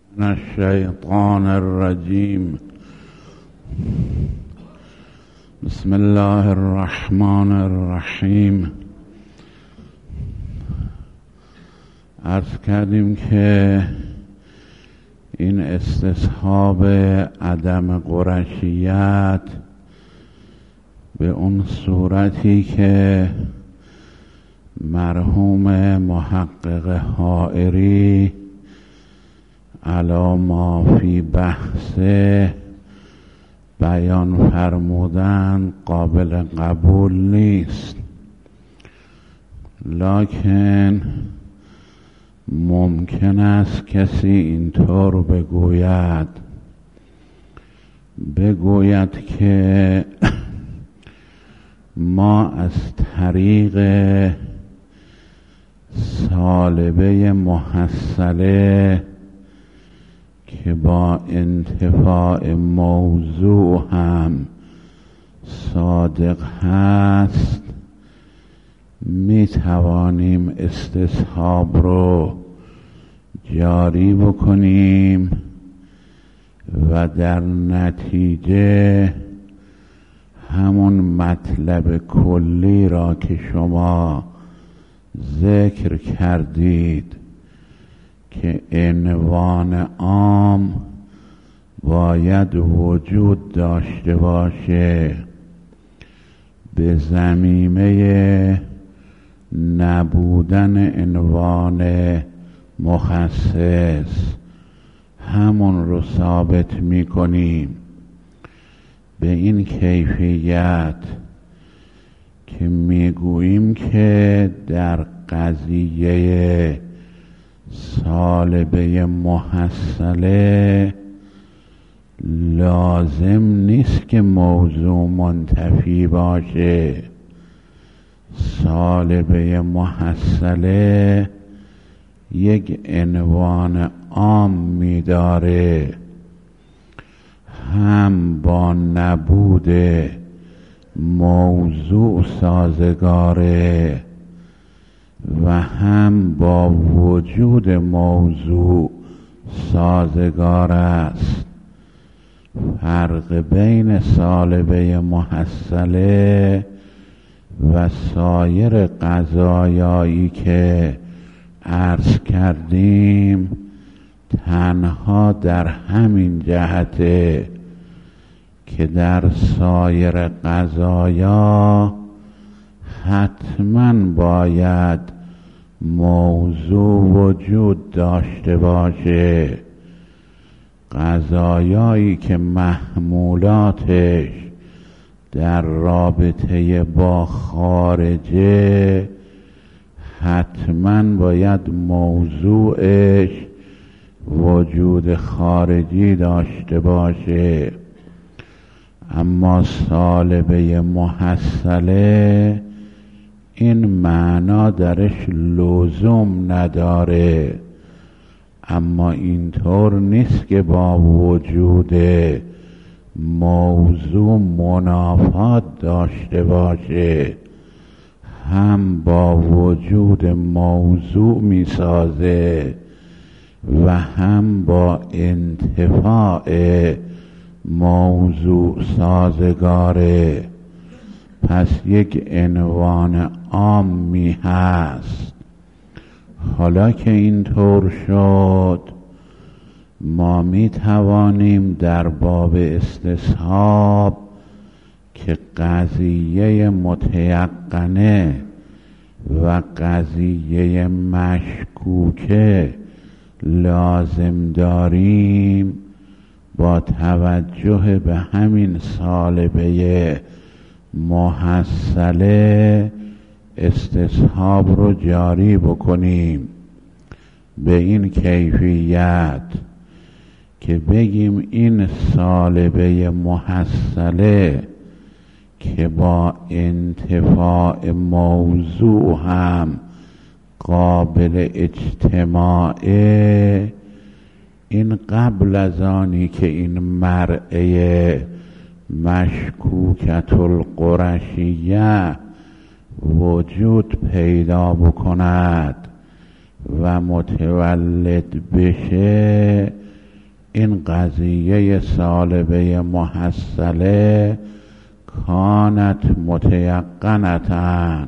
من الشیطان الرجیم. بسم الله الرحمن الرحیم. عرض کردیم که این استصحاب عدم قرشیت به اون صورتی که مرحوم محقق حائری علی ما فی بحث بیان فرمودن قابل قبول نیست، لکن ممکن است کسی اینطور بگوید که ما از طریق سالبه محصله که با انتفاع موضوع هم صادق هست می توانیم استصحاب رو جاری بکنیم و در نتیجه همون مطلب کلی را که شما ذکر کردید که عنوان عام باید وجود داشته باشه به ضمیمه نبودن عنوان مخصص، همون رو ثابت می کنیم به این کیفیت که می گوییم که در قضیه سالبه محصله لازم نیست که موضوع منتفی باشه. سالبه محصله یک عنوان عام می داره، هم با نبود موضوع سازگاره و هم با وجود موضوع سازگار است. فرق بین سالبه محصله و سایر قضایایی که عرض کردیم تنها در همین جهته که در سایر قضایا حتما باید موضوع وجود داشته باشه. قضایایی که محمولاتش در رابطه با خارجه حتما باید موضوعش وجود خارجی داشته باشه، اما سالبه محصله این معنا درش لزوم نداره. اما اینطور نیست که با وجود موضوع منافات داشته باشه، هم با وجود موضوع می سازه و هم با انتفاع موضوع سازگاره. پس یک عنوان عامی هست. حالا که اینطور شد ما می توانیم در باب استصحاب که قضیه متیقنه و قضیه مشکوکه لازم داریم با توجه به همین سالبه محصله استصحاب رو جاری بکنیم به این کیفیت که بگیم این سالبه محصله که با انتفاع موضوع هم قابل اجتماعه، این قبل از آنی که این مرعه مشکوکت القرشیه وجود پیدا بکند و متولد بشه این قضیه سالبه محصله کانت متیقنتن،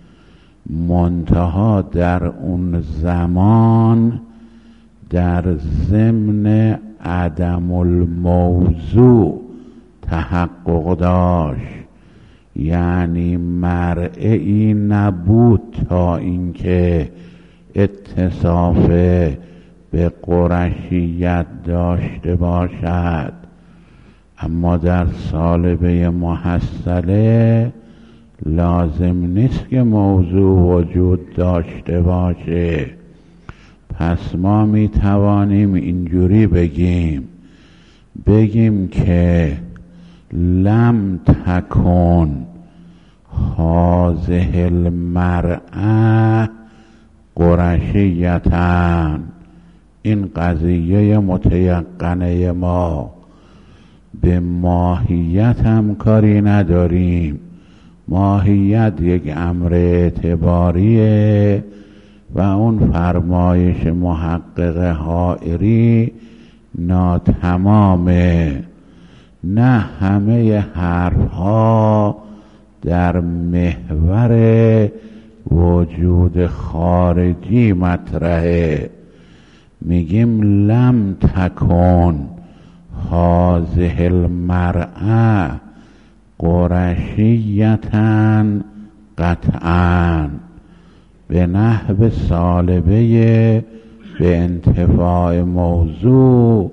منتها در اون زمان در ضمن عدم الموضوع تحقق داشت، یعنی مرئی نبود تا اینکه اتصاف به قرشیت داشته باشد. اما در سالبه محصله لازم نیست که موضوع وجود داشته باشه. پس ما می توانیم اینجوری بگیم که لم تکن هذه المرأة قرشیتن، این قضیه متیقنه ما. به ماهیت هم کاری نداریم، ماهیت یک امر اعتباریه و اون فرمایش محقق حائری ناتمامه. نه همه حرف ها در محور وجود خارجی مطرحه. میگیم لم تکن هذه المرأة قرشیةً قطعاً، به نحو سالبه به انتفاع موضوع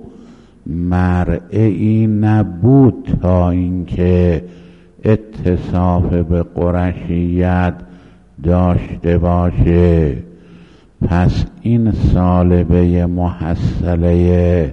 مرئی نبود تا اینکه اتصاف به قرشیت داشته باشه. پس این سالبه محصله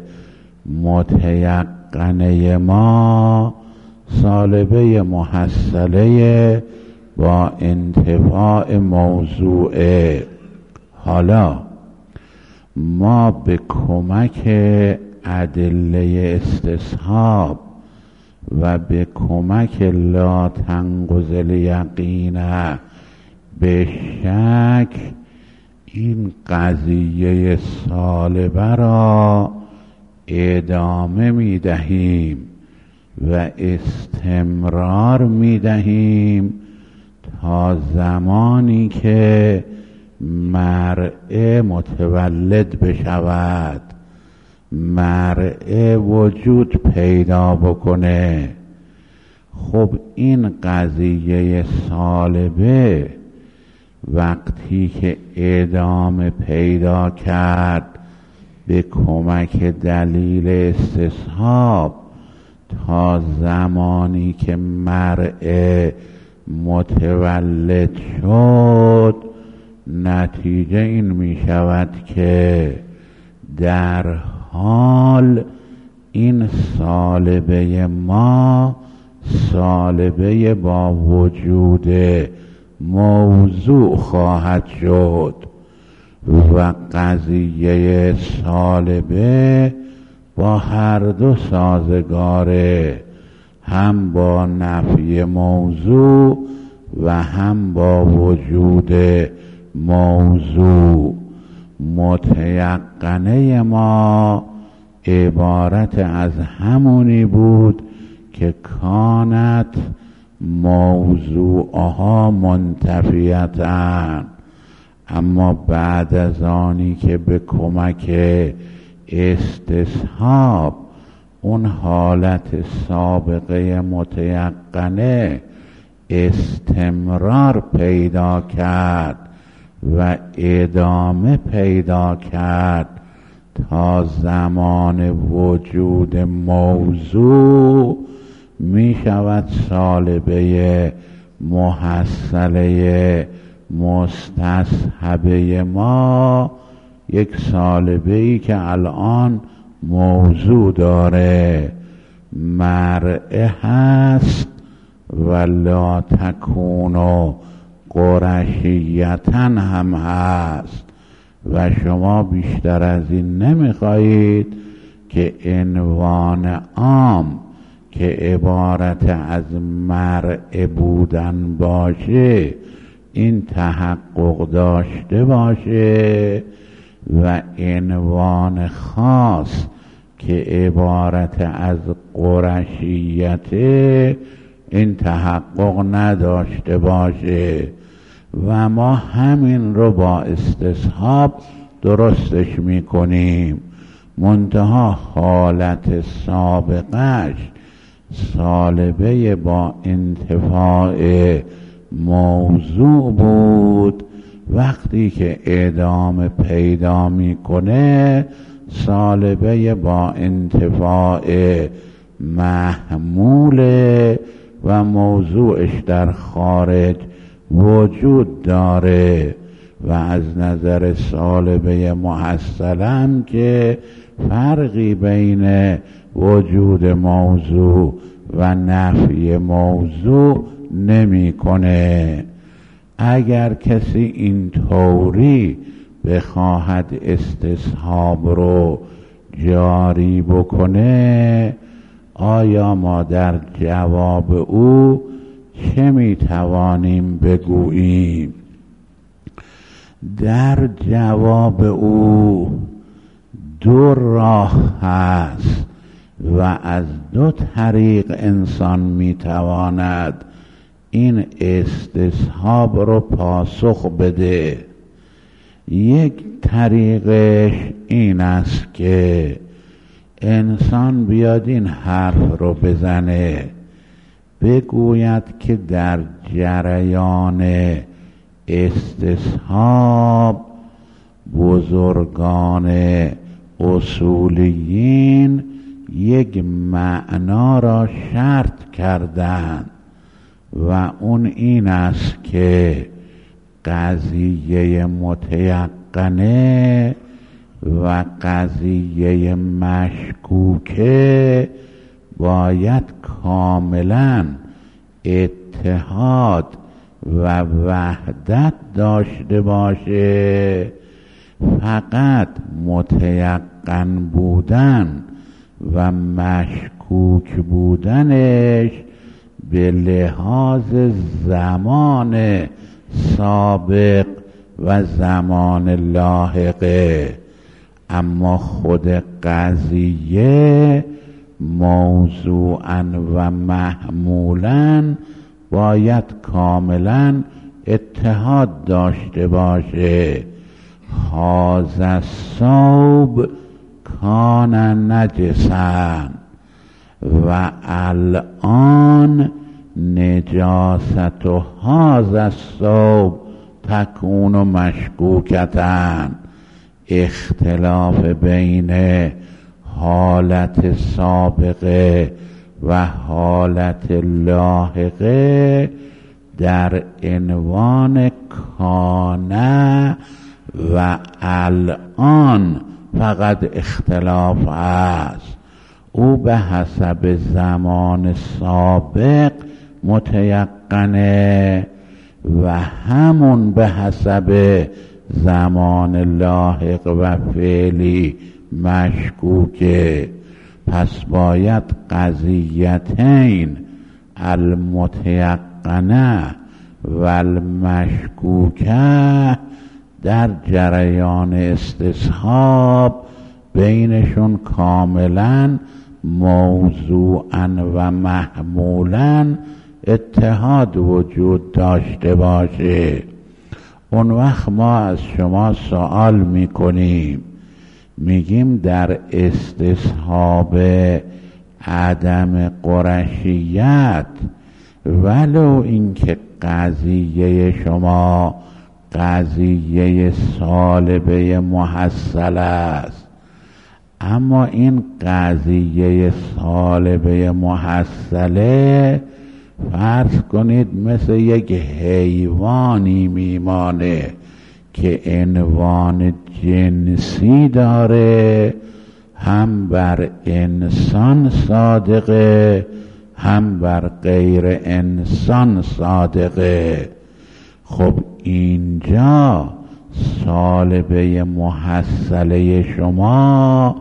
متیقنه ما سالبه محصله با انتفاع موضوعه. حالا ما به کمک ادله استصحاب و به کمک لا تنقض الیقین به شک این قضیه سالبه را ادامه می دهیم و استمرار می دهیم تا زمانی که مرء متولد بشود، مرء وجود پیدا بکنه. خب این قضیه سالبه وقتی که ادامه پیدا کرد به کمک دلیل استصحاب تا زمانی که مرء متولد شد، نتیجه این می شود که در حال این سالبه ما سالبه با وجود موضوع خواهد شد و قضیه سالبه با هر دو سازگاره، هم با نفی موضوع و هم با وجود موضوع. متیقنه ما عبارت از همونی بود که کانت موضوعها منتفیتن، اما بعد از آنی که به کمک استصحاب اون حالت سابقه متیقنه استمرار پیدا کرد و ادامه پیدا کرد تا زمان وجود موضوع، می شود سالبه محصله مستصحبه ما یک سالبه ای که الان موضوع داره، مرء هست و لا تکون قرشیةً هم هست و شما بیشتر از این نمیخواهید که عنوان عام که عبارت از مرء بودن باشه این تحقق داشته باشه و عنوان خاص که عبارت از قرشیت این تحقق نداشته باشه و ما همین رو با استصحاب درستش میکنیم. منتها حالت سابقش سالبه با انتفاع موضوع بود، وقتی که ادامه پیدا میکنه سالبه با انتفاع محموله و موضوعش در خارج وجود داره و از نظر سالبه محصلم که فرقی بین وجود موضوع و نفی موضوع نمیکنه. اگر کسی این طوری بخواهد استصحاب رو جاری بکنه، آیا ما در جواب او چه میتوانیم بگوییم؟ در جواب او دو راه هست و از دو طریق انسان میتواند این استصحاب رو پاسخ بده. یک طریقش این است که انسان بیاد این حرف رو بزنه، بگوید که در جریان استصحاب بزرگان اصولیین یک معنا را شرط کردند و اون این است که قضیه متیقنه و قضیه مشکوکه باید کاملا اتحاد و وحدت داشته باشه. فقط متیقن بودن و مشکوک بودنش به لحاظ زمان سابق و زمان لاحقه، اما خود قضیه موضوعاً و محمولاً باید کاملاً اتحاد داشته باشه. هذا الثوب کان نجسا و الان نجاست هذا الثوب تکون مشکوکتن. اختلاف بین حالت سابقه و حالت لاحقه در عنوان کانه و الان فقط اختلاف است. او به حسب زمان سابق متیقنه و همون به حسب زمان لاحق و فعلی مشکوکه. پس باید قضیتین المتیقنه و المشکوکه در جریان استصحاب بینشون کاملا موضوعاً و محمولاً اتحاد وجود داشته باشه. اون وقت ما از شما سوال میکنیم، میگیم در استصحاب عدم قرشیت ولو اینکه قضیه شما قضیه سالبه محصل است، اما این قضیه سالبه محصله فرض کنید مثل یک حیوانی میمانه که عنوان جنسی داره، هم بر انسان صادقه هم بر غیر انسان صادقه. خب اینجا سالبه محصله شما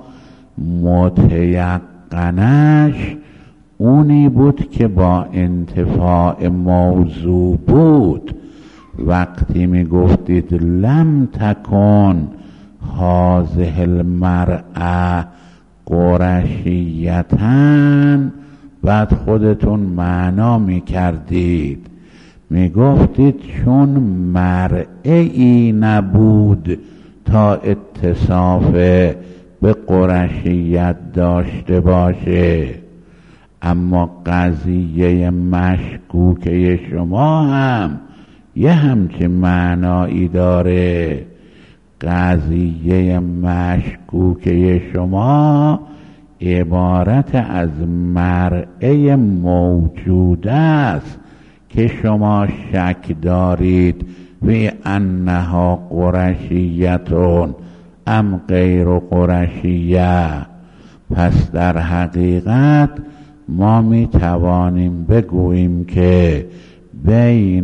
متیقنش اونی بود که با انتفاع موضوع بود. وقتی می گفتید لم تکن هذه المرأة قرشیتن بعد خودتون معنا می کردید، می گفتید چون مرئی نبود تا اتصاف به قرشیت داشته باشه. اما قضیه مشکوکه شما هم یه همچین معنایی داره. قضیه مشکوکه شما عبارت از مرئی موجود است که شما شک دارید فی انها قرشیتون ام غیر قرشیه. پس در حقیقت ما می توانیم بگوییم که بین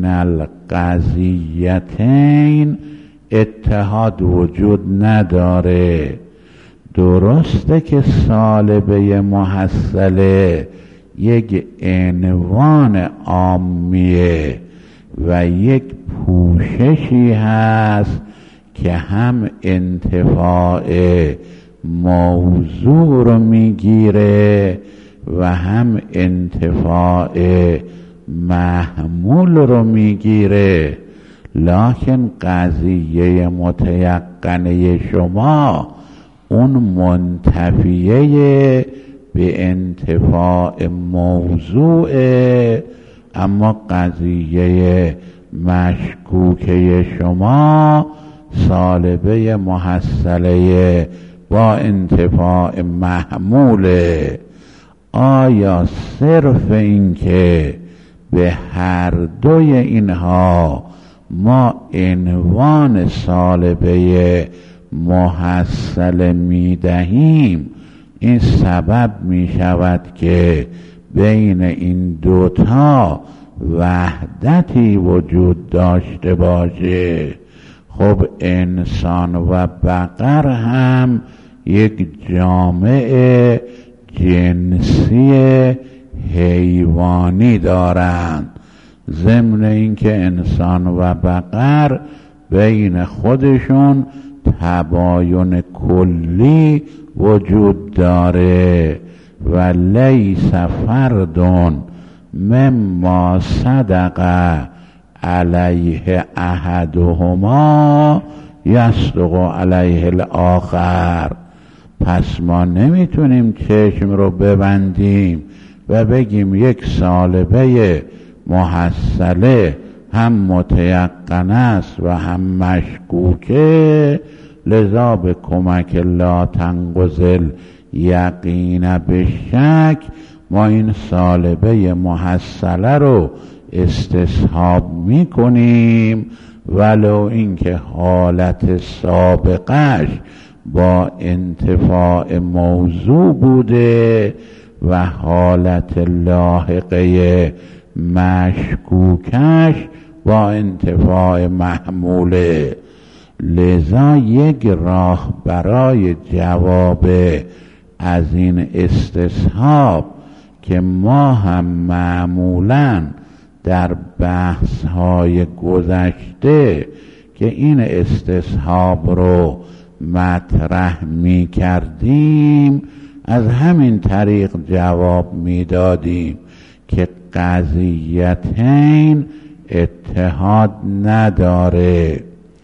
القضیتین اتحاد وجود نداره. درسته که سالبه محصله یک عنوان عامیه و یک پوششی هست که هم انتفاع موضوع رو میگیره و هم انتفاع محمول رو میگیره، لکن قضیه متیقنه شما اون منتفیه به انتفاع موضوعه، اما قضیه مشکوکه شما سالبه محصله با انتفاع محموله. آیا صرف این که به هر دوی اینها ما عنوان سالبه محصله می دهیم این سبب می شود که بین این دوتا وحدتی وجود داشته باشه؟ خب انسان و بقر هم یک جامعه جنسی حیوانی دارند، ضمن اینکه انسان و بقر بین خودشون تباین کلی وجود داره و لیس فردون مما صدق علیه احدهما یصدق علیه الاخر. پس ما نمیتونیم چشم رو ببندیم و بگیم یک سالبه محصله هم متیقن است و هم مشکوکه، لذا به کمک لا تنقضل یقین به شک ما این سالبه محصله رو استصحاب میکنیم، ولو اینکه حالت سابقش با انتفاع موضوع بوده و حالت لاحقه مشکوکش با انتفاع محموله. لذا یک راه برای جواب از این استصحاب که ما هم معمولاً در بحث‌های گذشته که این استصحاب رو مطرح می کردیم از همین طریق جواب می دادیم که قضیتین اتحاد نداره.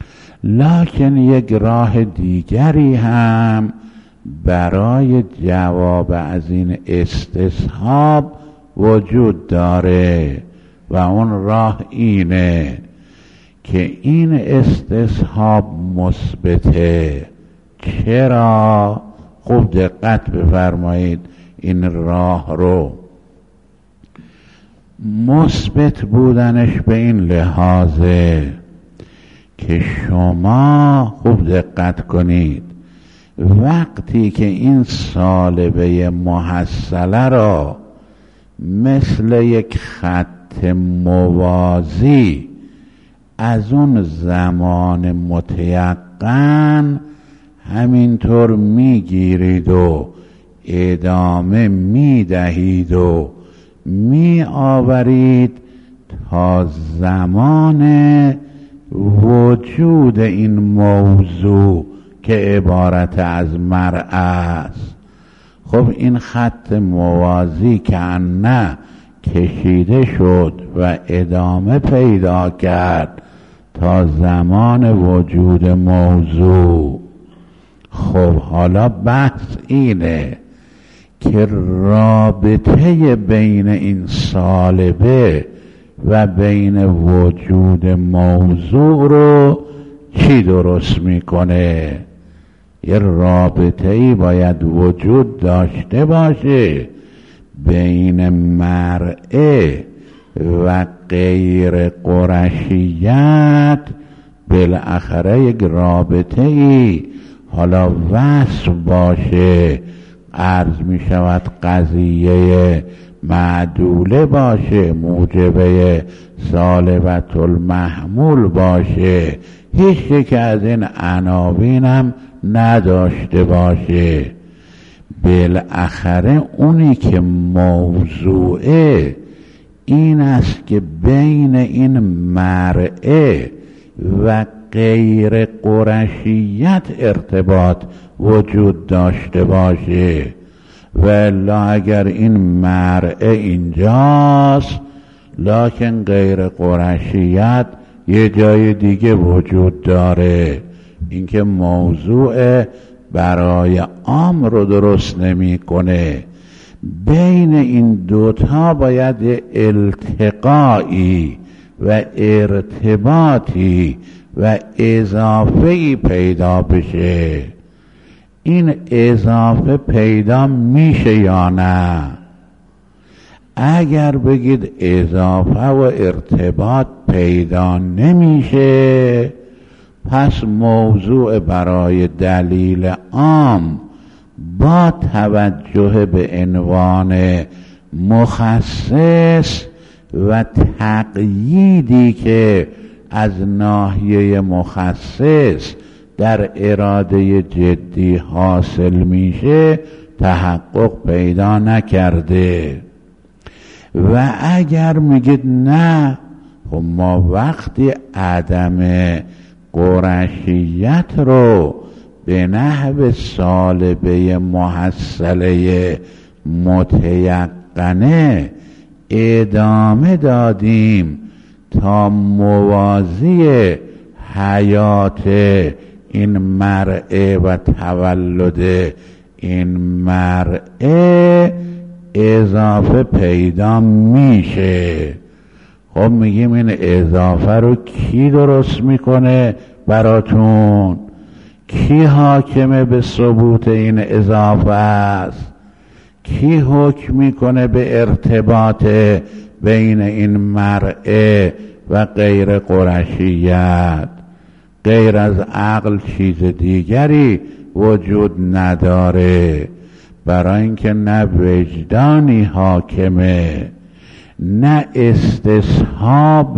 لکن یک راه دیگری هم برای جواب از این استصحاب وجود داره و اون راه اینه که این استصحاب مثبته. چرا؟ خوب دقت بفرمایید، این راه رو مثبت بودنش به این لحاظه که شما خوب دقت کنید وقتی که این سالبه محصله را مثل یک خط موازی از اون زمان متیقن همینطور میگیرید و ادامه میدهید و می آورید تا زمان وجود این موضوع که عبارت از مرء است. خب این خط موازی که نه کشیده شد و ادامه پیدا کرد تا زمان وجود موضوع. خب حالا بحث اینه که رابطه بین این سالبه و بین وجود موضوع رو چی درست میکنه؟ یه رابطه ای باید وجود داشته باشه بین مرئه و غیر قرشیت، بالاخره یک رابطه ای حالا وصف باشه، عرض می شود قضیه معدوله باشه، موجبه سالبت المحمول باشه، هیچ یک از این عناوین هم نداشته باشه. بالاخره اونی که موضوعه این است که بین این مرئه و غیر قرشیت ارتباط وجود داشته باشه، والا اگر این مرئه اینجاست لکن غیر قرشیت یه جای دیگه وجود داره، اینکه موضوع برای عام رو درست نمی کنه. بین این دوتا باید التقایی و ارتباطی و اضافه‌ای پیدا بشه. این اضافه پیدا میشه یا نه؟ اگر بگید اضافه و ارتباط پیدا نمیشه، پس موضوع برای دلیل عام با توجه به عنوان مخصص و تقییدی که از ناحیه مخصص در اراده جدی حاصل میشه تحقق پیدا نکرده. و اگر میگید نه، خب ما وقتی عدم قرشیت رو به نحو سالبه محصله متیقنه ادامه دادیم تا موازی حیات این مرئه و تولد این مرئه اضافه پیدا میشه. خب میگیم این اضافه رو کی درست میکنه براتون؟ کی حاکمه به ثبوت این اضافه است؟ کی حکم میکنه به ارتباط بین این مرئه و غیر قرشیت؟ غیر از عقل چیز دیگری وجود نداره، برای اینکه نه وجدانی حاکمه، نه استصحاب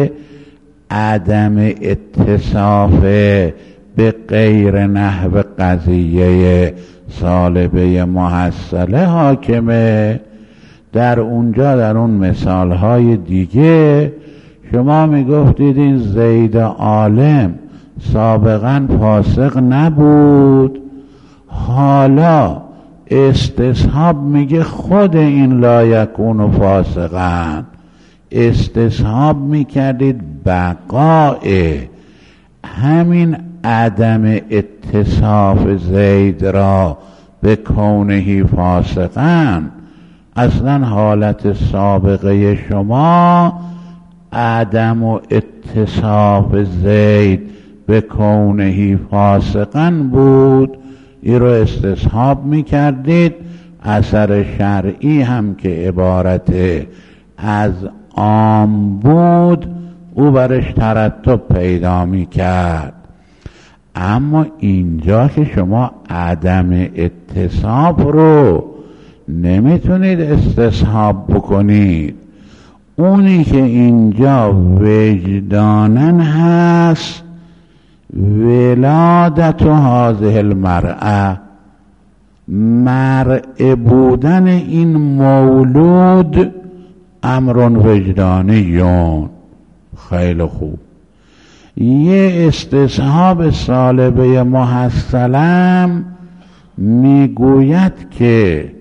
عدم اتصاف به غیر نحو قضیه سالبه محصله حاکمه. در اونجا در اون مثالهای دیگه شما میگفتید این زید عالم سابقا فاسق نبود، حالا استصحاب میگه خود این لا یکون فاسقا. استصحاب میکردید بقاء همین عدم اتصاف زید را به کونه فاسقا. اصلا حالت سابقه شما عدم و اتصاف زید به کونه فاسقا بود، این رو استصحاب میکردید. اثر شرعی هم که عبارت از عام بود او برش ترتب پیدا میکرد. اما اینجا که شما عدم اتصاف رو نمیتونید استصحاب بکنید، اونی که اینجا وجدانن هست ولادت هذه المرأة، مرء بودن این مولود امر وجدانیون. خیلی خوب، یه استصحاب سالبه محصلم میگوید که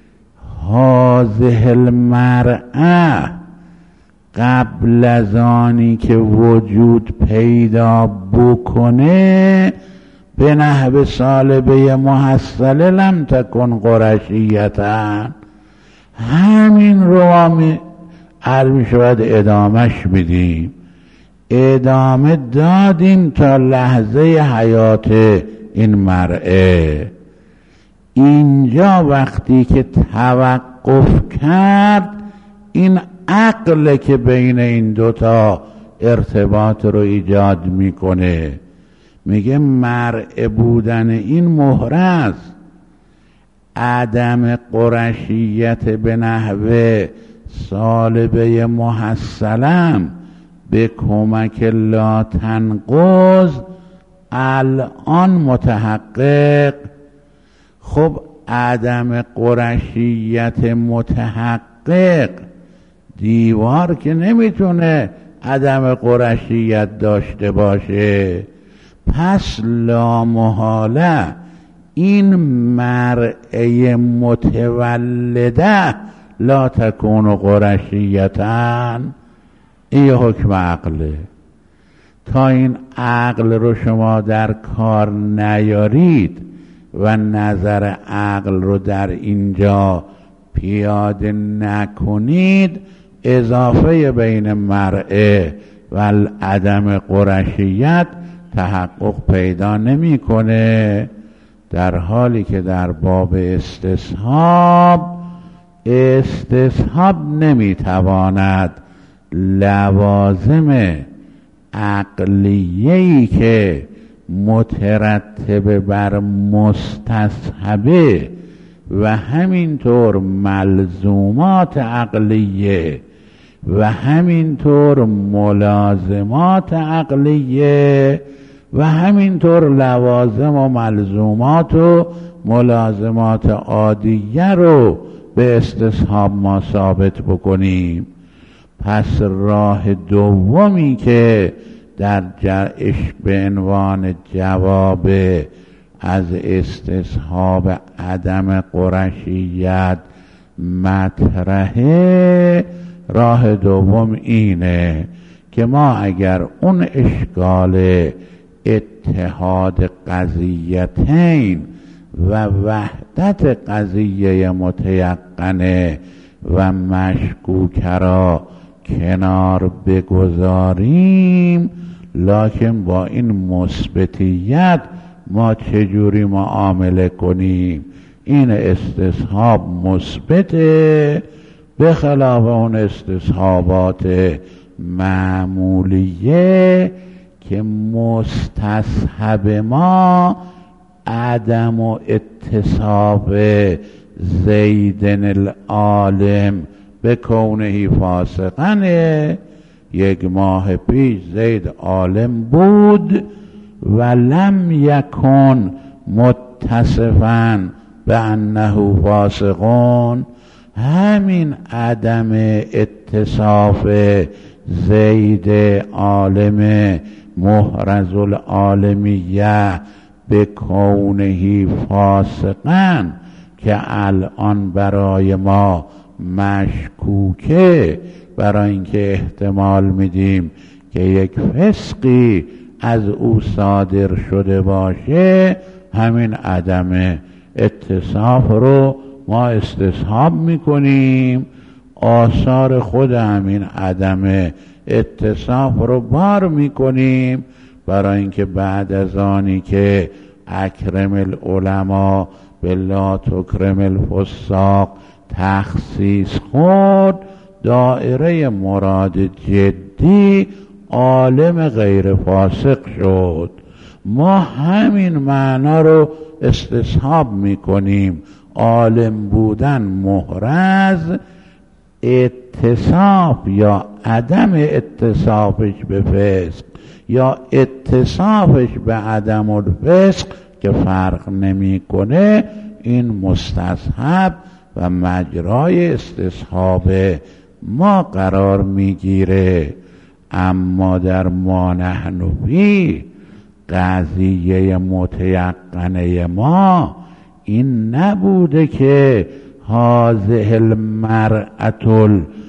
هذه المرأة قبل از آنی که وجود پیدا بکنه به نحو سالبه محصله لم تکن قرشیتا. همین رو عرض می شود ادامش بدیم. ادامه دادیم تا لحظه حیات این مرأه. اینجا وقتی که توقف کرد، این عقل که بین این دوتا ارتباط رو ایجاد میکنه. میگه مرء بودن این مهره است. عدم قرشیت به نحو سالبه محصلم به کمک لا تنقض الان متحقق. خب عدم قرشیت متحقق، دیوار که نمیتونه عدم قرشیت داشته باشه. پس لا محاله این مرء متولده لا تکون قرشیتا. این حکم عقله. تا این عقل رو شما در کار نیارید و نظر عقل رو در اینجا پیاده نکنید، اضافه بین مرء و عدم قرشیت تحقق پیدا نمیکنه. در حالی که در باب استصحاب نمیتواند لوازم عقلیه‌ای که مترتب بر مستصحبه و همینطور ملزومات عقلیه و همینطور ملازمات عقلیه و همینطور لوازم و ملزومات و ملازمات عادیه رو به استصحاب ما ثابت بکنیم. پس راه دومی که در به عنوان جواب از استصحاب عدم قرشیت مطرحه، راه دوم اینه که ما اگر اون اشکال اتحاد قضیتین و وحدت قضیه متیقنه و مشکوکه را کنار بگذاریم، لکن با این مثبتیت ما چجوری معامله کنیم؟ این استصحاب مثبته به خلاف اون استصحابات معمولیه که مستصحب ما عدم و اتصاب زیدن العالم به کونهی فاسقنه. 1 ماه پیش زید عالم بود و لم یکن متصفاً به انه فاسقون. همین عدم اتصاف زید عالم محرز العالمیه به کونهی فاسقن که الان برای ما مشکوکه، برای اینکه احتمال میدیم که یک فسقی از او صادر شده باشه، همین عدم اتصاف رو ما استصحاب میکنیم. آثار خود همین عدم اتصاف رو بار میکنیم برای اینکه بعد از آنی که اکرم العلماء بلا تکرم الفساق تخصیص خود، دائره مراد جدی عالم غیر فاسق شد. ما همین معنا رو استصحاب میکنیم. عالم بودن محرز، اتصاف یا عدم اتصافش به فسق یا اتصافش به عدم الفسق که فرق نمیکنه، این مستصحب و مجرای استصحاب ما قرار میگیره. اما در ما نحن فی قضیه متیقنه ما این نبوده که هذه المرأة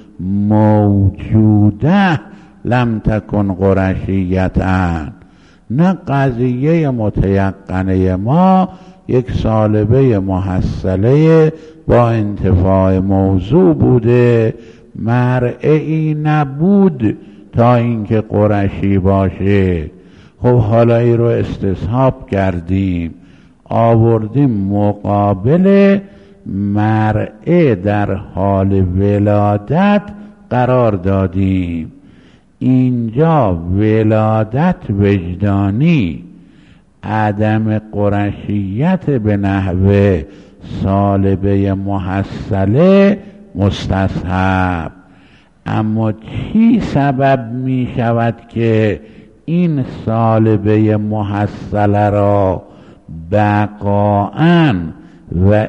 الموجوده لم تکن قرشیتا. نه قضیه متیقنه ما یک سالبه محصله با انتفاع موضوع بوده، مرئی نبود تا اینکه قرشی باشه. خب حالا ای رو استصحاب کردیم، آوردیم مقابل مرئی در حال ولادت قرار دادیم. اینجا ولادت وجدانی، عدم قرشیت به نحو سالبه محصله مستصحب. اما چی سبب می شود که این سالبه محصله را بقاءً و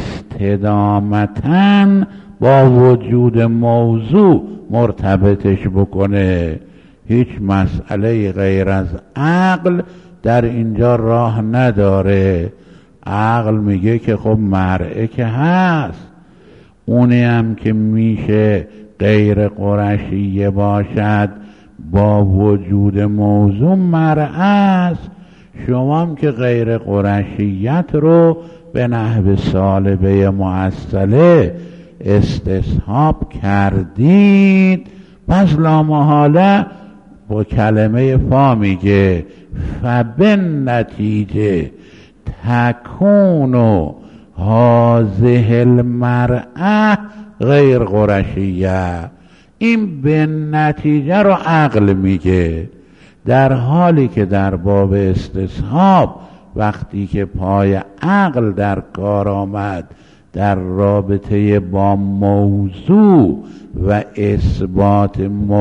استدامتاً با وجود موضوع مرتبطش بکنه؟ هیچ مسئله غیر از عقل در اینجا راه نداره. عقل میگه که خب مرئی که هست، اونی هم که میشه غیر قرشیه باشد با وجود موضوع مرئی است. شما هم که غیر قرشیت رو به نحو سالبه محصله استصحاب کردید، پس لامحاله با کلمه فا میگه فبن نتیجه تکون هذه المرأة غیر قرشیه. این به نتیجه رو عقل میگه، در حالی که در باب استصحاب وقتی که پای عقل در کار آمد در رابطه با موضوع و اثبات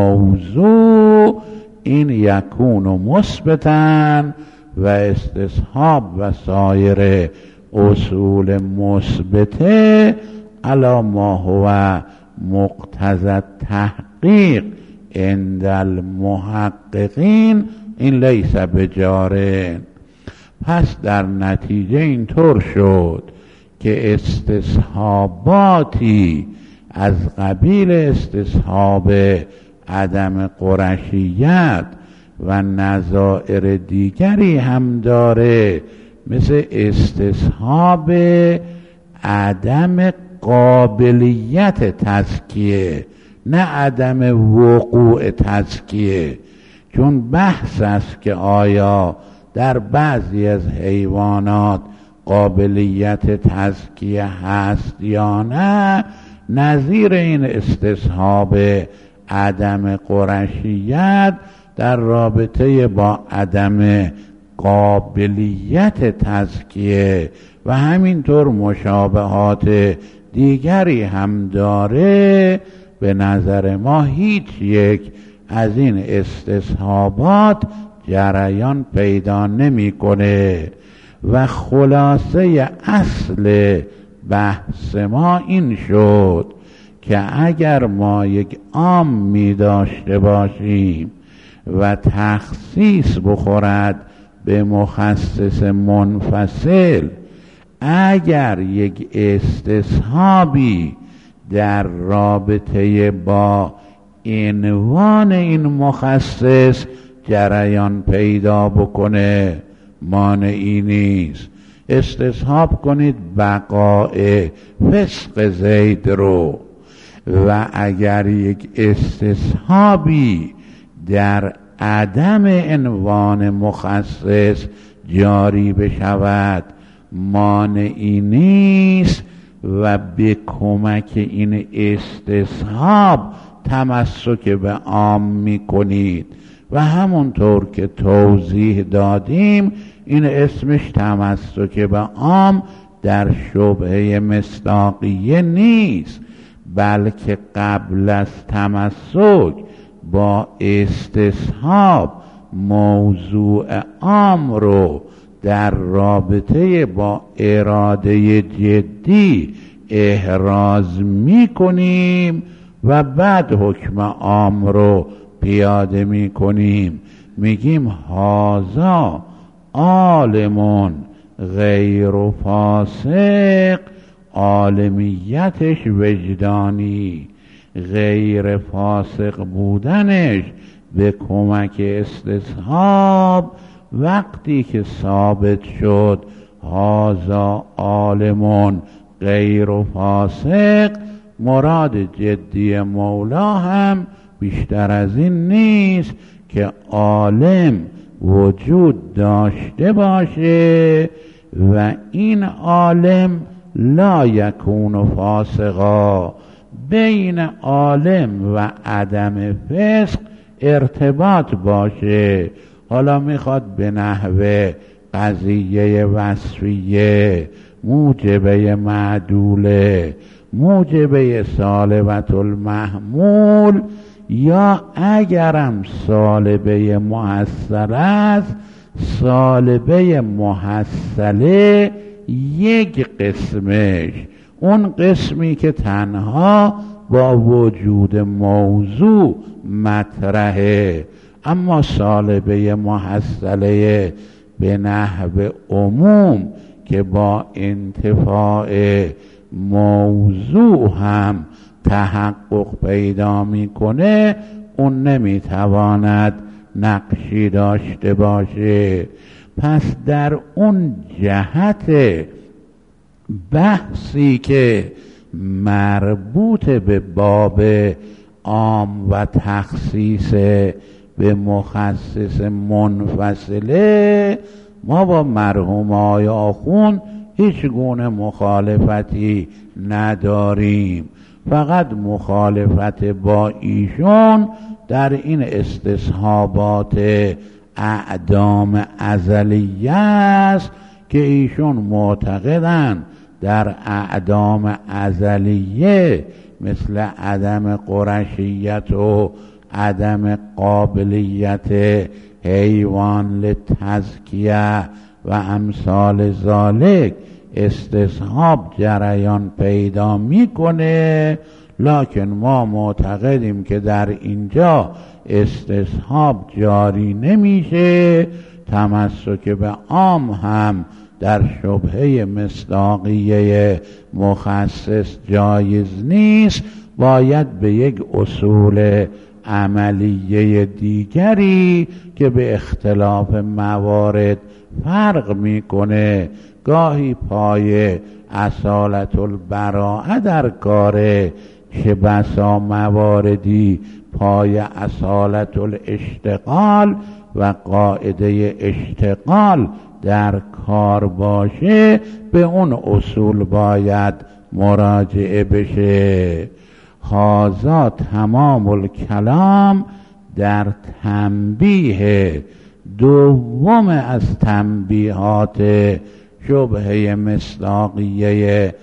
موضوع، این یکون و مثبتن و استصحاب و سایر اصول مثبته علی ما هو مقتضی تحقیق عند المحققین این لیس بجارن. پس در نتیجه اینطور شد که استصحاباتی از قبیل استصحاب عدم قرشیت و نظائر دیگری هم داره، مثل استصحاب عدم قابلیت تزکیه، نه عدم وقوع تزکیه. چون بحث است که آیا در بعضی از حیوانات قابلیت تزکیه هست یا نه. نظیر این استصحاب عدم قرشیت در رابطه با عدم قابلیت تزکیه و همینطور مشابهات دیگری هم داره. به نظر ما هیچ یک از این استصحابات جریان پیدا نمی‌کنه و خلاصه اصل بحث ما این شد که اگر ما یک عام می داشته باشیم و تخصیص بخورد به مخصص منفصل، اگر یک استصحابی در رابطه با عنوان این مخصص جریان پیدا بکنه، مانعی نیست. استصحاب کنید بقاء فسق زید رو، و اگر یک استصحابی در عدم عنوان مخصص جاری بشود، مانعی نیست و به کمک این استصحاب تمسک به عام می کنید و همونطور که توضیح دادیم این اسمش تمسک به عام در شبهه مصداقیه نیست، بلکه قبل از تمسک با استصحاب موضوع عام رو در رابطه با اراده جدی احراز می کنیم و بعد حکم عام رو پیاده می کنیم. میگیم هازا عالمون غیر و فاسق عالمیتش وجدانی، غیر فاسق بودنش به کمک استصحاب وقتی که ثابت شد هذا عالمون غیر و فاسق، مراد جدی مولا هم بیشتر از این نیست که عالم وجود داشته باشه و این عالم لا یکون فاسقا، بین عالم و عدم فسق ارتباط باشه. حالا میخواد به نحوه قضیه وصفیه، موجبه معدوله، موجبه سالبت المحمول، یا اگرم سالبه محصل است، سالبه محصله یک قسمش، اون قسمی که تنها با وجود موضوع مطرحه، اما سالبه محصله به نحو عموم که با انتفاع موضوع هم تحقق پیدا میکنه، اون نمیتواند نقشی داشته باشه. پس در اون جهت بحثی که مربوط به باب عام و تخصیص به مخصص منفصله، ما با مرحوم آقای آخوند هیچ گونه مخالفتی نداریم، فقط مخالفت با ایشون در این استصحابات اعدام ازلیه است که ایشون معتقدن در اعدام ازلیه مثل عدم قرشیت و عدم قابلیت حیوان لتزکیه و امثال ذالک استصحاب جریان پیدا میکنه، لکن ما معتقدیم که در اینجا استصحاب جاری نمیشه. تمسک به عام هم در شبهه مصداقیه مخصص جایز نیست، باید به یک اصول عملیه دیگری که به اختلاف موارد فرق میکنه، گاهی پای اصالت البراءه در کاره، چه بسا مواردی پای اصالت الاشتغال و قاعده اشتغال در کار باشه، به اون اصول باید مراجعه بشه. هذا تمام الکلام در تنبیه دوم از تنبیهات شبهه مصداقیه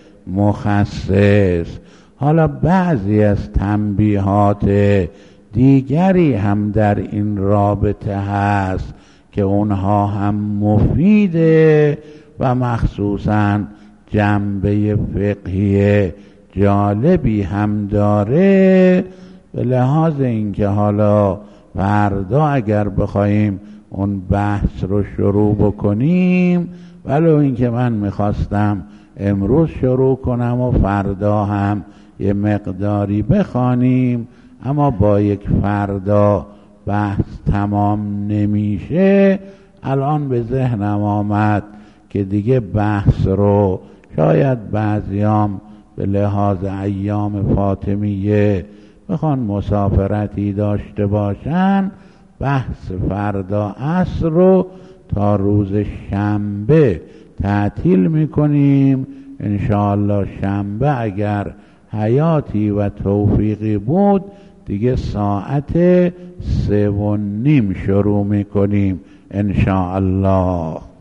مخصص. حالا بعضی از تنبیهات دیگری هم در این رابطه هست که اونها هم مفیده و مخصوصاً جنبه فقهی جالبی هم داره، به لحاظ اینکه حالا فردا اگر بخوایم اون بحث رو شروع بکنیم، ولو اینکه من میخواستم امروز شروع کنم و فردا هم یه مقداری بخوانیم، اما با یک فردا بحث تمام نمیشه. الان به ذهنم آمد که دیگه بحث رو شاید بعضیام به لحاظ ایام فاطمیه بخوان مسافرتی داشته باشن، بحث فردا عصر رو تا روز شنبه تعطیل میکنیم. انشاءالله شنبه اگر حیاتی و توفیقی بود دیگه ساعت 3:30 شروع میکنیم انشاءالله.